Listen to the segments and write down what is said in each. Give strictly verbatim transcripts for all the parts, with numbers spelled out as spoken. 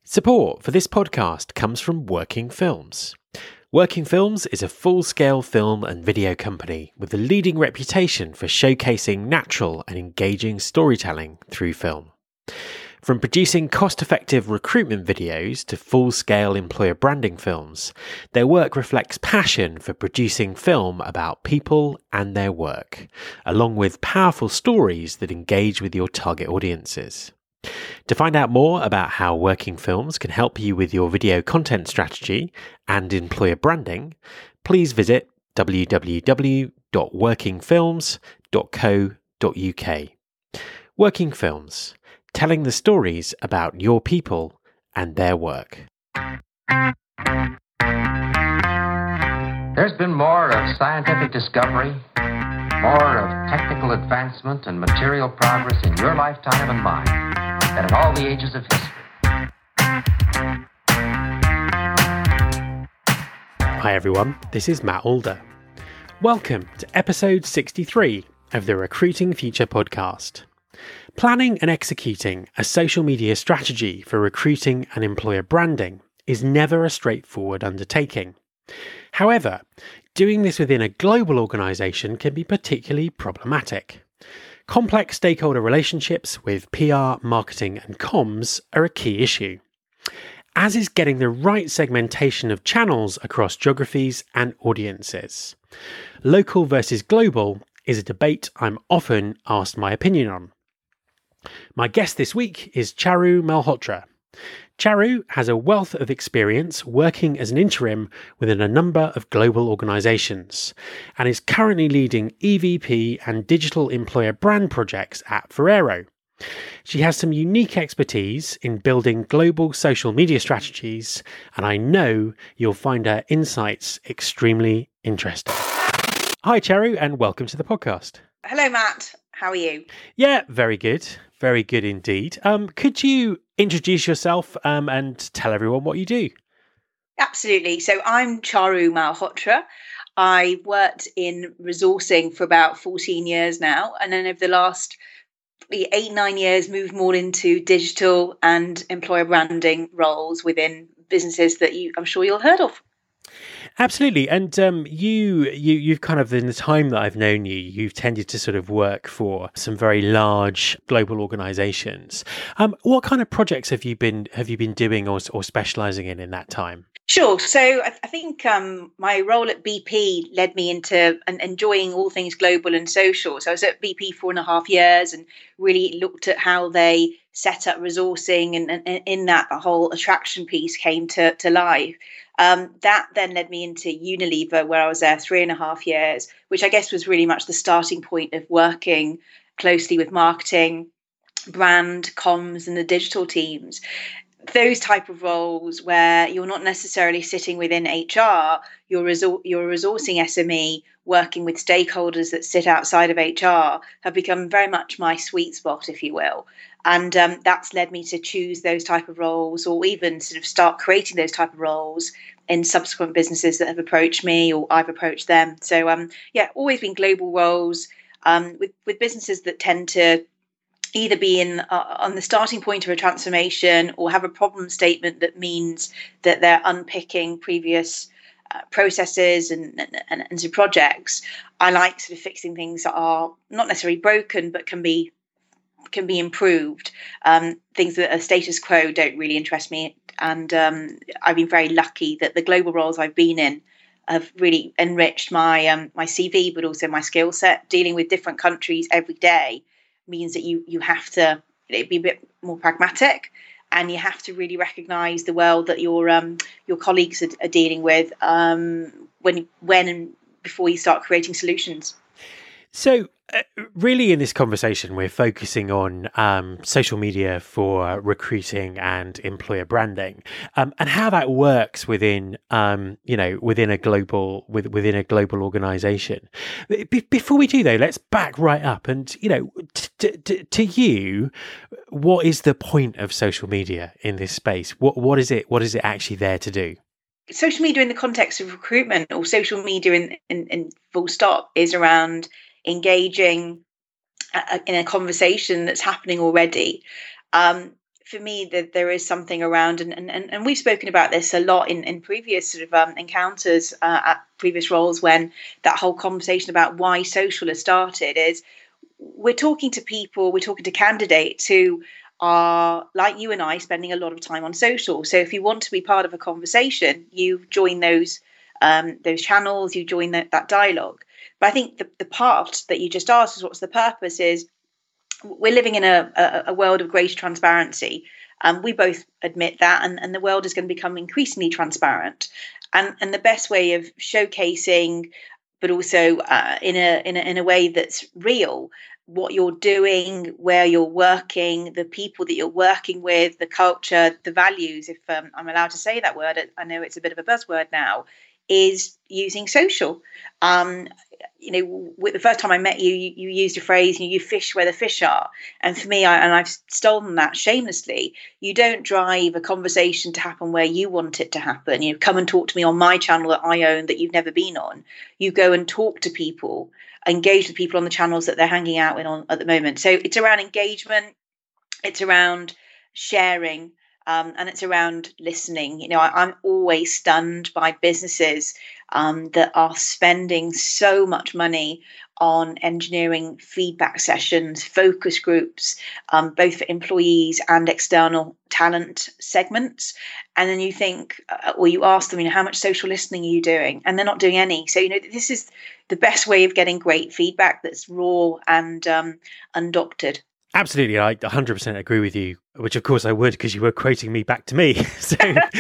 Support for this podcast comes from Working Films. Working Films is a full-scale film and video company with a leading reputation for showcasing natural and engaging storytelling through film. From producing cost-effective recruitment videos to full-scale employer branding films, their work reflects passion for producing film about people and their work, along with powerful stories that engage with your target audiences. To find out more about how Working Films can help you with your video content strategy and employer branding, please visit w w w dot working films dot co dot u k. Working Films, telling the stories about your people and their work. There's been more of scientific discovery, more of technical advancement and material progress in your lifetime and mine than in all the ages of history. Hi everyone, this is Matt Alder. Welcome to episode sixty-three of the Recruiting Future podcast. Planning and executing a social media strategy for recruiting and employer branding is never a straightforward undertaking. However, doing this within a global organisation can be particularly problematic. Complex stakeholder relationships with P R, marketing and comms are a key issue, as is getting the right segmentation of channels across geographies and audiences. Local versus global is a debate I'm often asked my opinion on. My guest this week is Charu Malhotra. Charu has a wealth of experience working as an interim within a number of global organisations and is currently leading E V P and digital employer brand projects at Ferrero. She has some unique expertise in building global social media strategies, and I know you'll find her insights extremely interesting. Hi Charu, and welcome to the podcast. Hello Matt, how are you? Yeah, very good. Very good indeed. Um, could you introduce yourself um, and tell everyone what you do? Absolutely. So I'm Charu Malhotra. I worked in resourcing for about fourteen years now, and then over the last eight, nine years moved more into digital and employer branding roles within businesses that you, I'm sure you'll heard of. Absolutely. And um, you, you, you've kind of, in the time that I've known you, you've tended to sort of work for some very large global organizations. Um, what kind of projects have you been have you been doing or, or specializing in in that time? Sure. So I, I think um, my role at B P led me into an, enjoying all things global and social. So I was at B P four and a half years and really looked at how they set up resourcing, and, and in that the whole attraction piece came to, to life. Um, that then led me into Unilever, where I was there three and a half years, which I guess was really much the starting point of working closely with marketing, brand, comms, and the digital teams. Those type of roles where you're not necessarily sitting within H R, you're, resor- you're a resourcing S M E working with stakeholders that sit outside of H R have become very much my sweet spot, if you will. And um, that's led me to choose those type of roles, or even sort of start creating those type of roles in subsequent businesses that have approached me or I've approached them. So um, yeah, always been global roles um, with, with businesses that tend to either be in uh, on the starting point of a transformation or have a problem statement that means that they're unpicking previous uh, processes and, and, and some projects. I like sort of fixing things that are not necessarily broken, but can be can be improved. Um, things that are status quo don't really interest me. And um, I've been very lucky that the global roles I've been in have really enriched my um, my C V, but also my skill set. Dealing with different countries every day means that you you have to, you know, be a bit more pragmatic, and you have to really recognise the world that your um your colleagues are, are dealing with um, when when and before you start creating solutions. So uh, really in this conversation, we're focusing on um, social media for recruiting and employer branding, um, and how that works within, um, you know, within a global with, within a global organization. Be- before we do though, let's back right up and, you know, t- t- to you, what is the point of social media in this space? What what is it? What is it actually there to do? Social media in the context of recruitment, or social media in, in, in full stop, is around engaging uh, in a conversation that's happening already. Um, for me that there is something around, and, and, and we've spoken about this a lot in, in previous sort of um, encounters uh, at previous roles, when that whole conversation about why social has started is we're talking to people, we're talking to candidates who are like you and I, spending a lot of time on social. So if you want to be part of a conversation, you join those um, those channels, you join that, that dialogue. But I think the, the part that you just asked is what's the purpose is we're living in a, a, a world of greater transparency. Um, we both admit that, and, and the world is going to become increasingly transparent. And, and the best way of showcasing, but also uh, in a in a in a way that's real, what you're doing, where you're working, the people that you're working with, the culture, the values, if um, I'm allowed to say that word, I know it's a bit of a buzzword now, is using social. Um, you know, with the first time I met you, you, you used a phrase, you, you fish where the fish are. And for me, I, and I've stolen that shamelessly, you don't drive a conversation to happen where you want it to happen. You know, come and talk to me on my channel that I own that you've never been on. You go and talk to people, engage with people on the channels that they're hanging out in on at the moment. So it's around engagement, it's around sharing, um, and it's around listening. You know, I, I'm always stunned by businesses um, that are spending so much money on engineering feedback sessions, focus groups, um, both for employees and external talent segments. And then you think, uh, or you ask them, you know, how much social listening are you doing? And they're not doing any. So, you know, this is the best way of getting great feedback that's raw and um, undoctored. Absolutely, I one hundred percent agree with you, which of course I would, because you were quoting me back to me. So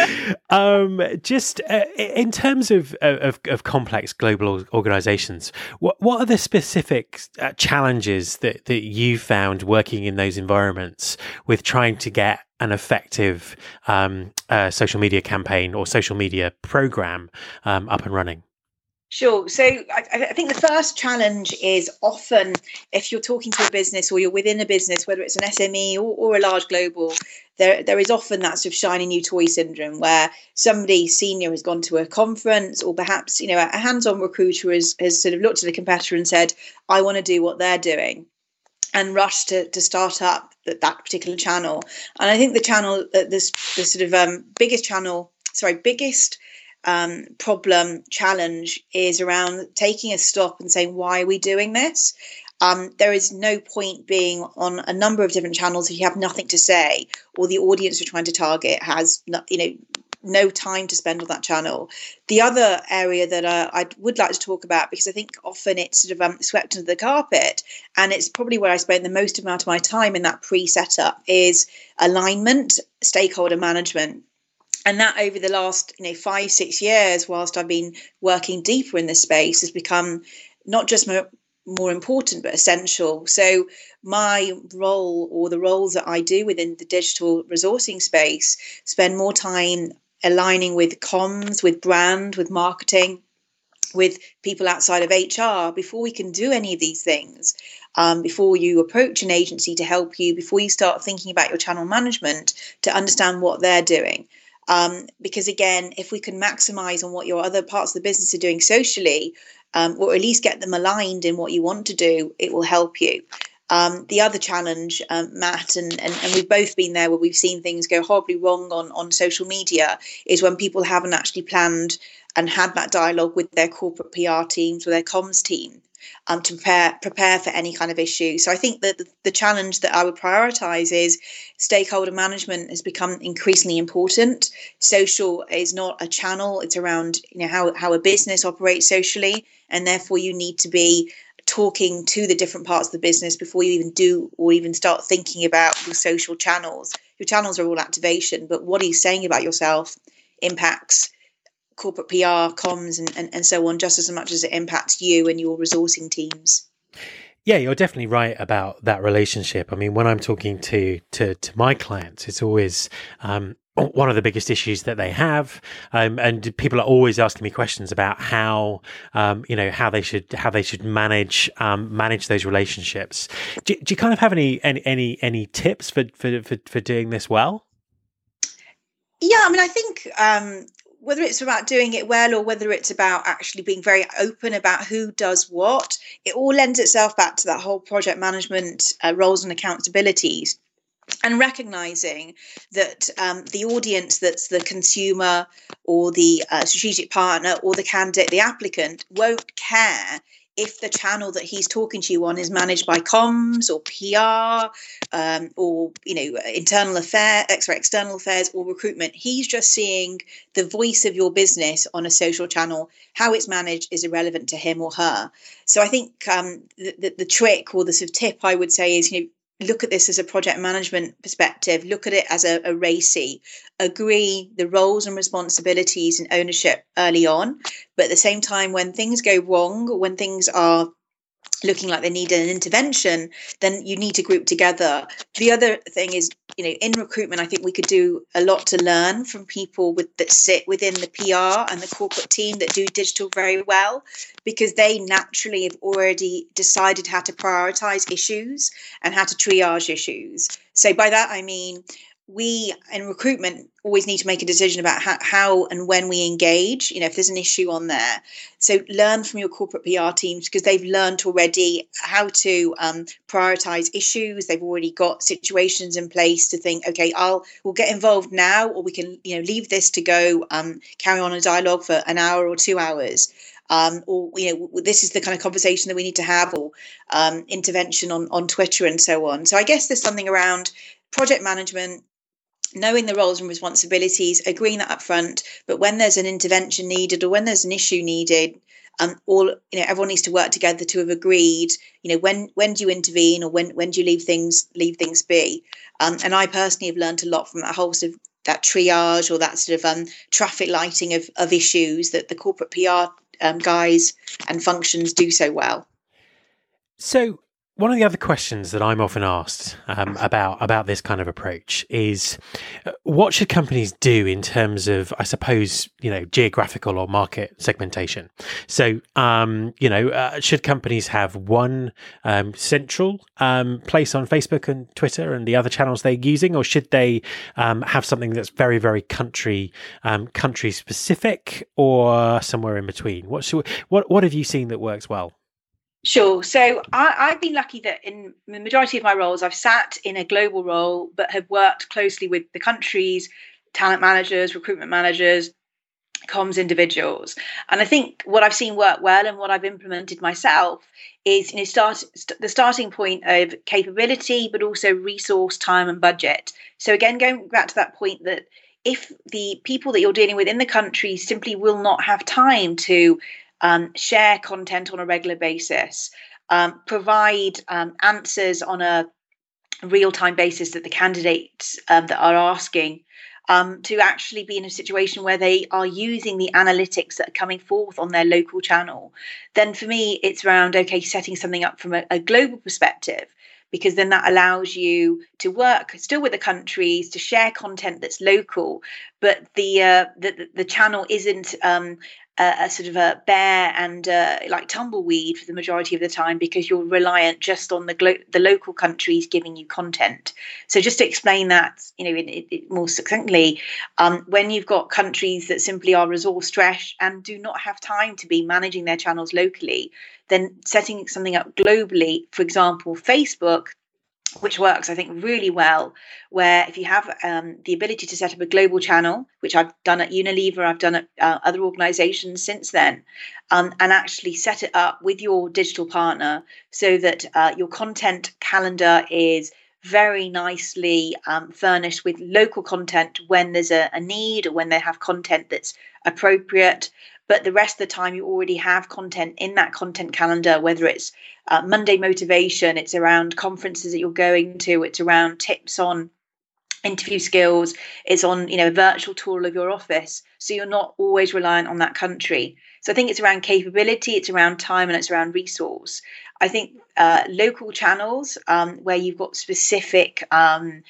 um, just uh, in terms of, of, of complex global organizations, what, what are the specific uh, challenges that, that you found working in those environments with trying to get an effective um, uh, social media campaign or social media program um, up and running? Sure. So I, I think the first challenge is often if you're talking to a business or you're within a business, whether it's an S M E or, or a large global, there there is often that sort of shiny new toy syndrome where somebody senior has gone to a conference, or perhaps, you know, a hands-on recruiter has, has sort of looked at a competitor and said, I want to do what they're doing, and rush to, to start up that, that particular channel. And I think the channel, uh, this the sort of um, biggest channel, sorry, biggest um, problem challenge is around taking a stop and saying, why are we doing this? Um, there is no point being on a number of different channels if you have nothing to say, or the audience you're trying to target has, no, you know, no time to spend on that channel. The other area that uh, I would like to talk about, because I think often it's sort of um, swept under the carpet, and it's probably where I spend the most amount of my time in that pre-setup, is alignment, stakeholder management. And that over the last, you know, five, six years, whilst I've been working deeper in this space, has become not just more, more important, but essential. So my role, or the roles that I do within the digital resourcing space, spend more time aligning with comms, with brand, with marketing, with people outside of H R before we can do any of these things. Um, before you approach an agency to help you, before you start thinking about your channel management, to understand what they're doing. Um, because again, if we can maximize on what your other parts of the business are doing socially, um, or at least get them aligned in what you want to do, it will help you. Um, the other challenge, um, Matt, and, and, and we've both been there where we've seen things go horribly wrong on, on social media, is when people haven't actually planned and had that dialogue with their corporate P R teams or their comms team um, to prepare prepare for any kind of issue. So I think that the, the challenge that I would prioritize is stakeholder management has become increasingly important. Social is not a channel; it's around, you know, how how a business operates socially, and therefore you need to be talking to the different parts of the business before you even do or even start thinking about your social channels. Your channels are all activation, but what are you saying about yourself impacts corporate P R, comms, and, and, and so on, just as much as it impacts you and your resourcing teams. Yeah, you're definitely right about that relationship. I mean, when I'm talking to to, to my clients, it's always um, one of the biggest issues that they have, um, and people are always asking me questions about how um, you know how they should how they should manage um, manage those relationships. Do, do you kind of have any any any, any tips for, for for for doing this well? Yeah, I mean, I think. Um, whether it's about doing it well or whether it's about actually being very open about who does what, it all lends itself back to that whole project management uh, roles and accountabilities. and recognizing that um, the audience that's the consumer or the uh, strategic partner or the candidate, the applicant, won't care if the channel that he's talking to you on is managed by comms or P R um, or, you know, internal affairs, extra external affairs or recruitment. He's just seeing the voice of your business on a social channel. How it's managed is irrelevant to him or her. So I think um, the, the, the trick or the sort of tip I would say is, you know, look at this as a project management perspective, look at it as a, a RACI, agree the roles and responsibilities and ownership early on. But at the same time, when things go wrong, when things are looking like they need an intervention, then you need to group together. The other thing is, you know, in recruitment, I think we could do a lot to learn from people with that sit within the P R and the corporate team that do digital very well, because they naturally have already decided how to prioritize issues and how to triage issues. So by that, I mean, we in recruitment always need to make a decision about how, how and when we engage, you know, if there's an issue on there. So learn from your corporate P R teams, because they've learned already how to um, prioritize issues. They've already got situations in place to think, okay, I'll we'll get involved now, or we can, you know, leave this to go, um, carry on a dialogue for an hour or two hours. Um, or, you know, this is the kind of conversation that we need to have, or um, intervention on, on Twitter and so on. So I guess there's something around project management, knowing the roles and responsibilities, agreeing that up front, but when there's an intervention needed or when there's an issue needed, um, all you know, everyone needs to work together to have agreed, you know, when when do you intervene, or when when do you leave things leave things be? Um, and I personally have learned a lot from that whole sort of that triage or that sort of um, traffic lighting of of issues that the corporate P R um, guys and functions do so well. So one of the other questions that I'm often asked um, about about this kind of approach is, uh, what should companies do in terms of, I suppose, you know, geographical or market segmentation? So, um, you know, uh, should companies have one um, central um, place on Facebook and Twitter and the other channels they're using, or should they um, have something that's very, very country um, country specific, or somewhere in between? What should, what what have you seen that works well? Sure. So I, I've been lucky that in the majority of my roles, I've sat in a global role, but have worked closely with the countries, talent managers, recruitment managers, comms individuals. And I think what I've seen work well and what I've implemented myself is, you know, start st- the starting point of capability, but also resource, time and budget. So again, going back to that point that if the people that you're dealing with in the country simply will not have time to Um, share content on a regular basis, um, provide um, answers on a real-time basis that the candidates um, that are asking, um, to actually be in a situation where they are using the analytics that are coming forth on their local channel, then for me, it's around, okay, setting something up from a, a global perspective, because then that allows you to work still with the countries to share content that's local, but the uh, the, the channel isn't um, a, a sort of a bare and uh, like tumbleweed for the majority of the time, because you're reliant just on the glo- the local countries giving you content. So just to explain that, you know, it, it more succinctly, um, when you've got countries that simply are resource stretched and do not have time to be managing their channels locally, then setting something up globally, for example, Facebook, which works, I think, really well, where if you have um, the ability to set up a global channel, which I've done at Unilever, I've done at uh, other organizations since then, um, and actually set it up with your digital partner so that uh, your content calendar is very nicely um, furnished with local content when there's a, a need, or when they have content that's appropriate. But the rest of the time, you already have content in that content calendar, whether it's uh, Monday motivation, it's around conferences that you're going to, it's around tips on interview skills, it's on, you know, a virtual tour of your office. So you're not always reliant on that country. So I think it's around capability, it's around time, and it's around resource. I think uh, local channels um, where you've got specific um,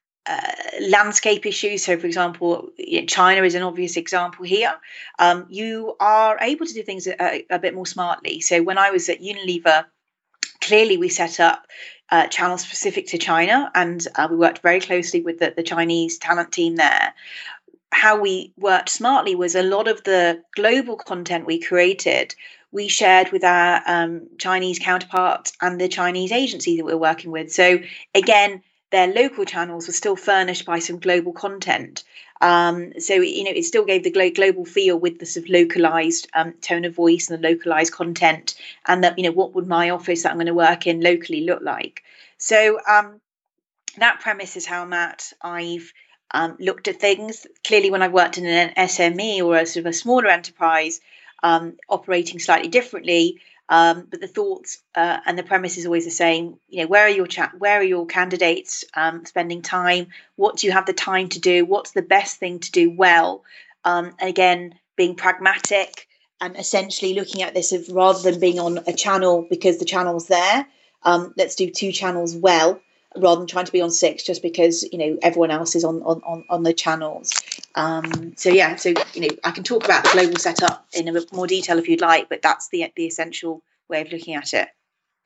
Uh, landscape issues. So, for example, you know, China is an obvious example here. Um, you are able to do things a, a bit more smartly. So, when I was at Unilever, clearly we set up uh, channels specific to China, and uh, we worked very closely with the, the Chinese talent team there. How we worked smartly was a lot of the global content we created, we shared with our um, Chinese counterparts and the Chinese agency that we're working with. So, again, their local channels were still furnished by some global content. Um, so, you know, it still gave the glo- global feel with the sort of localized um, tone of voice and the localized content, and that, you know, what would my office that I'm going to work in locally look like? So um, that premise is how, Matt, I've um, looked at things. Clearly, when I've worked in an S M E or a sort of a smaller enterprise, um, operating slightly differently, um, but the thoughts uh, and the premise is always the same. You know, where are your chat? Where are your candidates um, spending time? What do you have the time to do? What's the best thing to do well? Um, and again, being pragmatic and essentially looking at this of rather than being on a channel because the channel's there. Um, let's do two channels well, rather than trying to be on six just because, you know, everyone else is on on on the channels. Um, so yeah, so you know, I can talk about the global setup in a bit more detail if you'd like, but that's the the essential way of looking at it.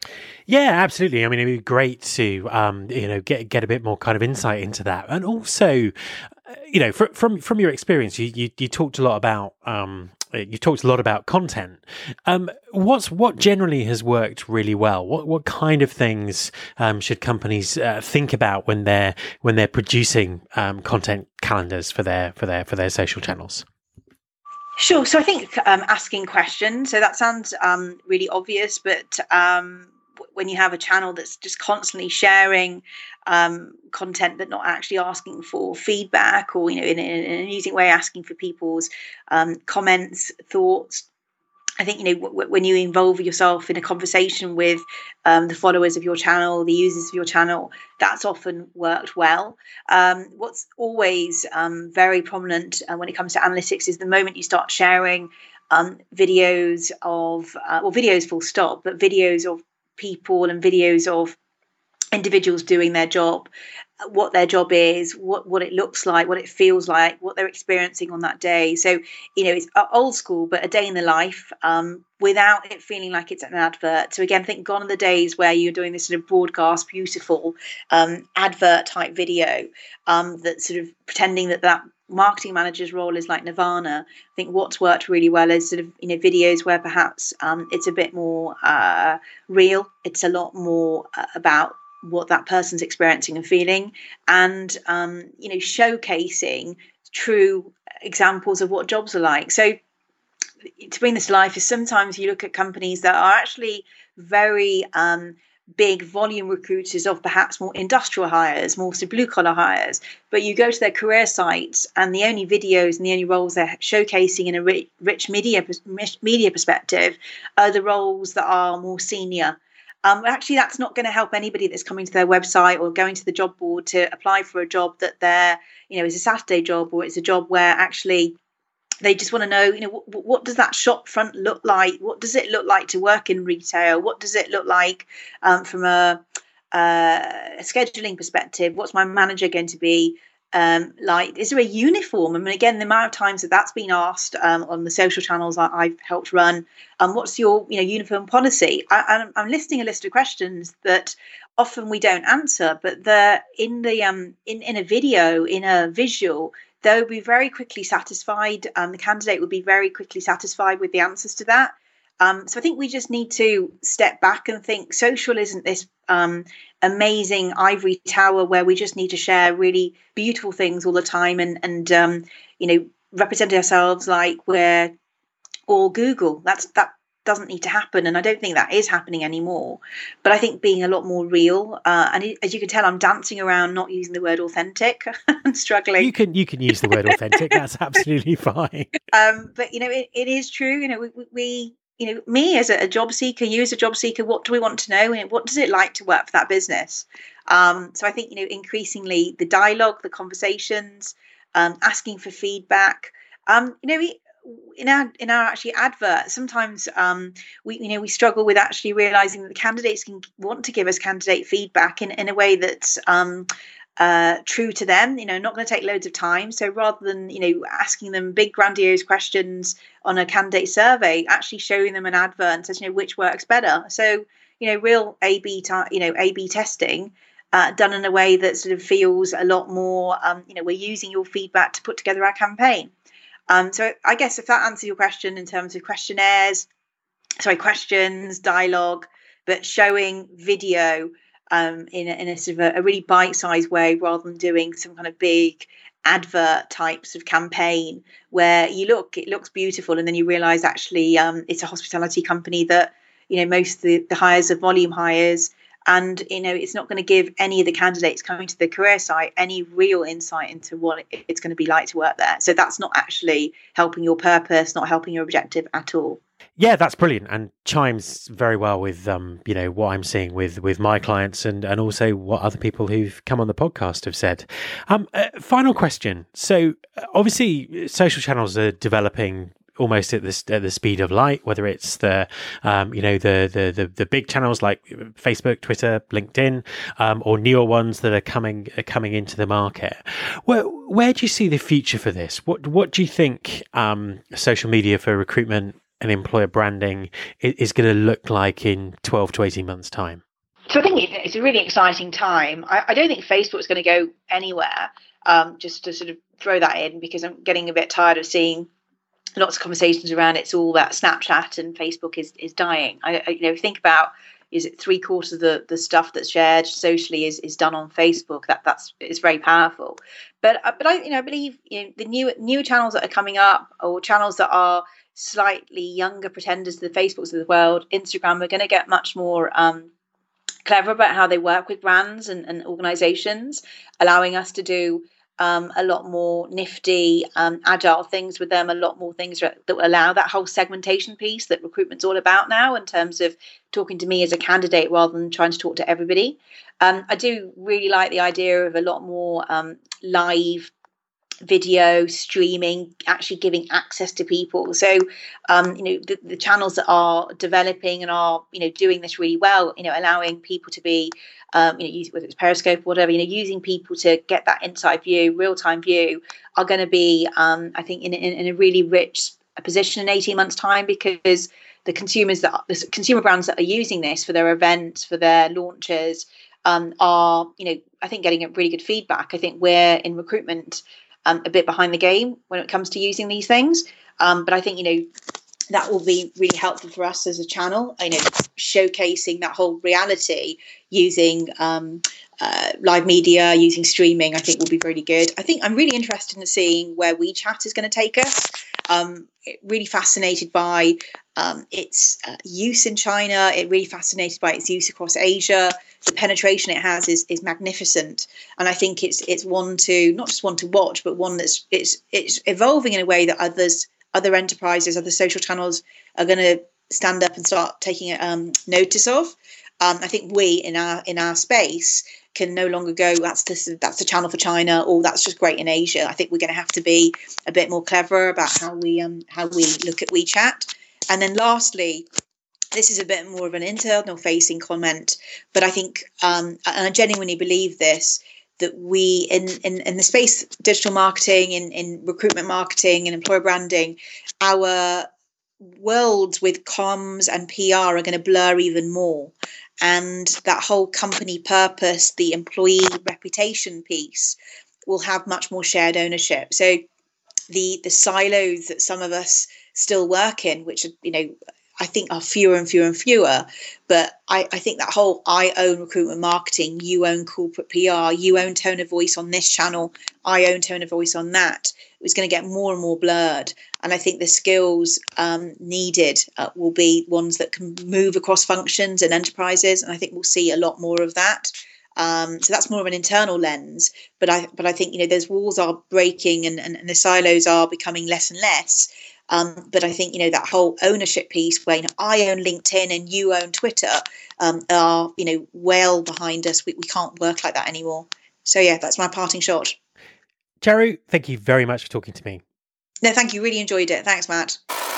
Yeah, absolutely. I mean, it'd be great to um, you know get get a bit more kind of insight into that, and also, uh, you know, fr- from from your experience, you you, you talked a lot about. Um, you talked a lot about content. Um, what's what generally has worked really well? What what kind of things um, should companies uh, think about when they're when they're producing um, content calendars for their for their for their social channels? Sure. So I think um, asking questions. So that sounds um, really obvious, but um, w- when you have a channel that's just constantly sharing um, content, but not actually asking for feedback, or, you know, in, in an amusing way, asking for people's um, comments, thoughts. I think, you know, w- when you involve yourself in a conversation with um, the followers of your channel, the users of your channel, that's often worked well. Um, what's always um, very prominent uh, when it comes to analytics is the moment you start sharing um, videos of, uh, well, videos full stop, but videos of people and videos of individuals doing their job, what their job is, what what it looks like, what it feels like, what they're experiencing on that day. So, you know, it's old school, but a day in the life, um, without it feeling like it's an advert. So again, I think gone are the days where you're doing this sort of broadcast, beautiful um, advert type video um, that's sort of pretending that that marketing manager's role is like Nirvana. I think what's worked really well is sort of, you know, videos where perhaps um, it's a bit more uh, real. It's a lot more uh, about what that person's experiencing and feeling, and um, you know, showcasing true examples of what jobs are like. So to bring this to life is sometimes you look at companies that are actually very um, big volume recruiters of perhaps more industrial hires, more so blue collar hires, but you go to their career sites and the only videos and the only roles they're showcasing in a rich, rich media media perspective are the roles that are more senior. Um, actually, that's not going to help anybody that's coming to their website or going to the job board to apply for a job that they're, you know, is a Saturday job, or it's a job where actually they just want to know, you know, what, what does that shop front look like? What does it look like to work in retail? What does it look like um, from a, uh, a scheduling perspective? What's my manager going to be um, like? Is there a uniform? I mean, again, the amount of times that that's been asked um, on the social channels I, I've helped run. Um, what's your, you know, uniform policy? I, I'm, I'm listing a list of questions that often we don't answer, but they're in the um, in in a video, in a visual. They'll be very quickly satisfied. Um, the candidate will be very quickly satisfied with the answers to that. Um, so I think we just need to step back and think social isn't this um, amazing ivory tower where we just need to share really beautiful things all the time and, and um, you know, represent ourselves like we're all Google. That's that doesn't need to happen, and I don't think that is happening anymore. But I think being a lot more real, uh, and as you can tell, I'm dancing around not using the word authentic. I'm struggling. You can you can use the word authentic. That's absolutely fine. Um, but you know, it, it is true. You know, we, we you know, me as a, a job seeker, you as a job seeker, what do we want to know, and what does it like to work for that business? Um, so I think, you know, increasingly the dialogue, the conversations, um, asking for feedback. Um, you know, we, in our in our actually advert, sometimes um, we you know we struggle with actually realizing that the candidates can want to give us candidate feedback in, in a way that's um, uh, true to them. You know, not going to take loads of time. So rather than, you know, asking them big grandiose questions on a candidate survey, actually showing them an advert and says, you know, which works better. So, you know, real A B ta- you know A B testing. Uh, done in a way that sort of feels a lot more, um, you know, we're using your feedback to put together our campaign. Um, so I guess if that answers your question in terms of questionnaires, sorry, questions, dialogue, but showing video um, in, a, in a sort of a, a really bite-sized way, rather than doing some kind of big advert types of campaign where you look, it looks beautiful, and then you realize actually um, it's a hospitality company that, you know, most of the, the hires are volume hires. And, you know, it's not going to give any of the candidates coming to the career site any real insight into what it's going to be like to work there. So that's not actually helping your purpose, not helping your objective at all. Yeah, that's brilliant, and chimes very well with um, you know, what I'm seeing with with my clients, and and also what other people who've come on the podcast have said. Um, uh, final question. So uh, obviously, social channels are developing almost at the at the speed of light. Whether it's the um, you know the, the the the big channels like Facebook, Twitter, LinkedIn, um, or newer ones that are coming are coming into the market. Where where do you see the future for this? What what do you think um, social media for recruitment and employer branding is going to look like in twelve to eighteen months' time? So I think it's a really exciting time. I, I don't think Facebook is going to go anywhere, um, just to sort of throw that in, because I'm getting a bit tired of seeing lots of conversations around it's all about Snapchat and Facebook is, is dying. I, I you know, think about, is it three quarters of the, the stuff that's shared socially is, is done on Facebook? That that's it's very powerful. But but I you know I believe you know the new new channels that are coming up, or channels that are slightly younger pretenders to the Facebooks of the world, Instagram, are going to get much more um, clever about how they work with brands and, and organizations, allowing us to do um, a lot more nifty, um, agile things with them, a lot more things that will allow that whole segmentation piece that recruitment's all about now, in terms of talking to me as a candidate rather than trying to talk to everybody. Um, I do really like the idea of a lot more um, live video streaming, actually giving access to people. So, um, you know, the, the channels that are developing and are, you know, doing this really well, you know, allowing people to be, um, you know, use, whether it's Periscope or whatever, you know, using people to get that inside view, real time view, are going to be, um, I think, in, in, in a really rich position in eighteen months' time, because the consumers that the consumer brands that are using this for their events, for their launches, um, are, you know, I think getting a really good feedback. I think we're in recruitment Um, a bit behind the game when it comes to using these things. Um, but I think, you know, that will be really helpful for us as a channel, you know, showcasing that whole reality using um, uh, live media, using streaming, I think will be really good. I think I'm really interested in seeing where WeChat is going to take us. Um, really fascinated by um, its uh, use in China. It really fascinated by its use across Asia. The penetration it has is is magnificent, and I think it's it's one to not just one to watch, but one that's it's it's evolving in a way that others, other enterprises, other social channels are going to stand up and start taking um, notice of. Um, I think we in our in our space can no longer go, that's the, that's the channel for China, or that's just great in Asia. I think we're going to have to be a bit more clever about how we um how we look at WeChat. And then lastly, this is a bit more of an internal facing comment, but I think, um, and I genuinely believe this, that we in, in, in the space digital marketing, in, in recruitment marketing and employer branding, our worlds with comms and P R are going to blur even more. And that whole company purpose, the employee reputation piece, will have much more shared ownership. So the the silos that some of us still work in, which are, you know, I think are fewer and fewer and fewer. But I, I think that whole I own recruitment marketing, you own corporate P R, you own tone of voice on this channel, I own tone of voice on that, is going to get more and more blurred. And I think the skills um, needed uh, will be ones that can move across functions and enterprises. And I think we'll see a lot more of that. Um, so that's more of an internal lens. But I but I think, you know, those walls are breaking and, and, and the silos are becoming less and less. Um, but I think, you know, that whole ownership piece where, you know, I own LinkedIn and you own Twitter um, are, you know, well behind us. We, we can't work like that anymore. So, yeah, that's my parting shot. Charu, thank you very much for talking to me. No, thank you. Really enjoyed it. Thanks, Matt.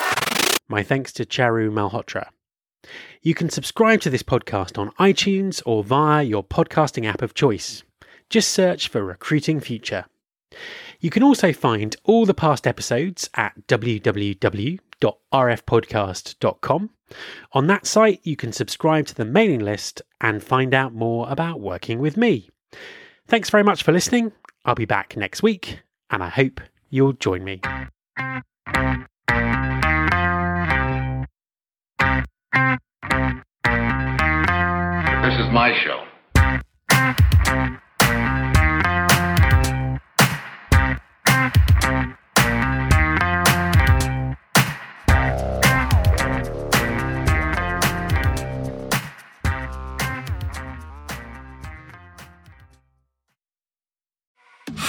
My thanks to Charu Malhotra. You can subscribe to this podcast on iTunes or via your podcasting app of choice. Just search for Recruiting Future. You can also find all the past episodes at w w w dot r f podcast dot com. On that site, you can subscribe to the mailing list and find out more about working with me. Thanks very much for listening. I'll be back next week, and I hope you'll join me. This is my show.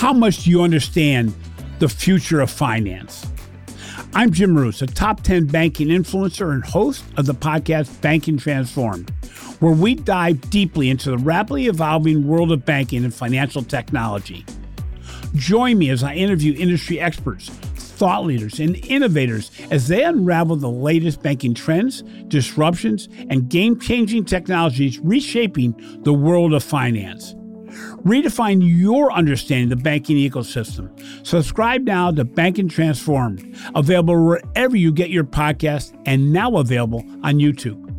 how much do you understand the future of finance? I'm Jim Marous, a top ten banking influencer and host of the podcast Banking Transformed, where we dive deeply into the rapidly evolving world of banking and financial technology. Join me as I interview industry experts, thought leaders, and innovators as they unravel the latest banking trends, disruptions, and game-changing technologies reshaping the world of finance. Redefine your understanding of the banking ecosystem. Subscribe now to Banking Transformed, available wherever you get your podcast and now available on YouTube.